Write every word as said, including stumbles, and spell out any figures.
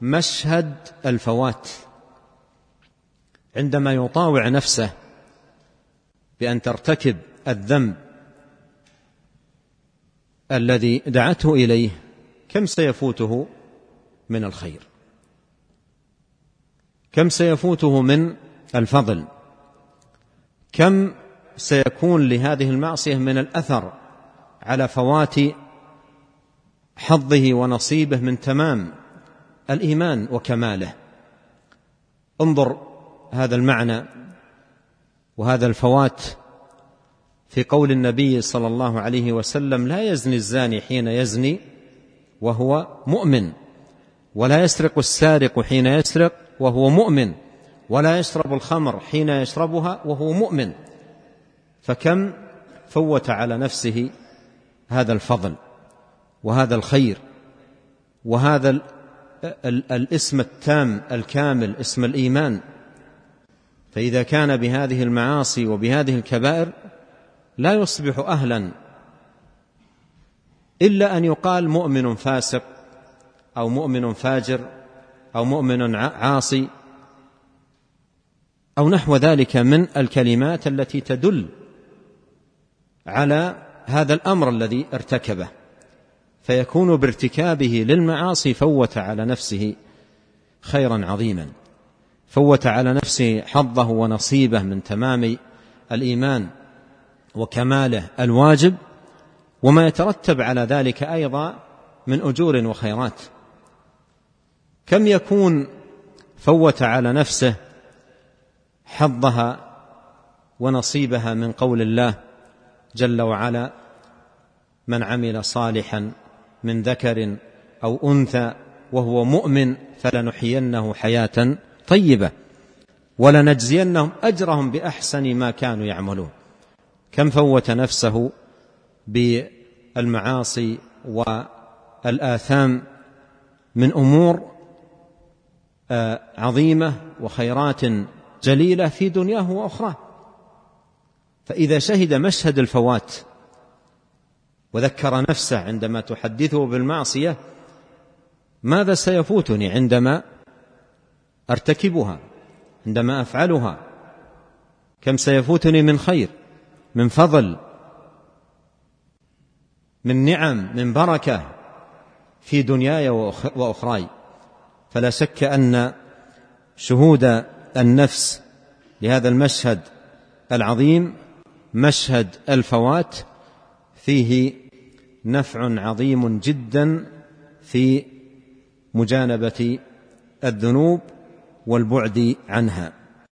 مشهد الفوات عندما يطاوع نفسه بأن ترتكب الذنب الذي دعته إليه، كم سيفوته من الخير، كم سيفوته من الفضل، كم سيكون لهذه المعصية من الأثر على فوات حظه ونصيبه من تمام الإيمان وكماله. انظر هذا المعنى وهذا الفوات في قول النبي صلى الله عليه وسلم: لا يزني الزاني حين يزني وهو مؤمن، ولا يسرق السارق حين يسرق وهو مؤمن، ولا يشرب الخمر حين يشربها وهو مؤمن. فكم فوت على نفسه هذا الفضل وهذا الخير وهذا ال ال الاسم التام الكامل، اسم الإيمان. فإذا كان بهذه المعاصي وبهذه الكبائر لا يصبح أهلا إلا أن يقال مؤمن فاسق أو مؤمن فاجر أو مؤمن عاصي أو نحو ذلك من الكلمات التي تدل على هذا الأمر الذي ارتكبه، فيكون بارتكابه للمعاصي فوت على نفسه خيرا عظيما، فوت على نفسه حظه ونصيبه من تمام الإيمان وكماله الواجب، وما يترتب على ذلك أيضا من أجور وخيرات. كم يكون فوت على نفسه حظها ونصيبها من قول الله جل وعلا: من عمل صالحا من ذكر أو أنثى وهو مؤمن فلنحيينه حياة طيبة ولنجزينهم أجرهم بأحسن ما كانوا يعملون. كم فوت نفسه بالمعاصي والآثام من أمور عظيمة وخيرات جليلة في دنياه وأخرى. فإذا شهد مشهد الفوات وذكر نفسه عندما تحدثه بالمعصية: ماذا سيفوتني عندما أرتكبها، عندما أفعلها، كم سيفوتني من خير، من فضل، من نعم، من بركة في دنياي وأخراي. فلا شك أن شهود النفس لهذا المشهد العظيم، مشهد الفوات، فيه نفع عظيم جدا في مجانبة الذنوب والبعد عنها.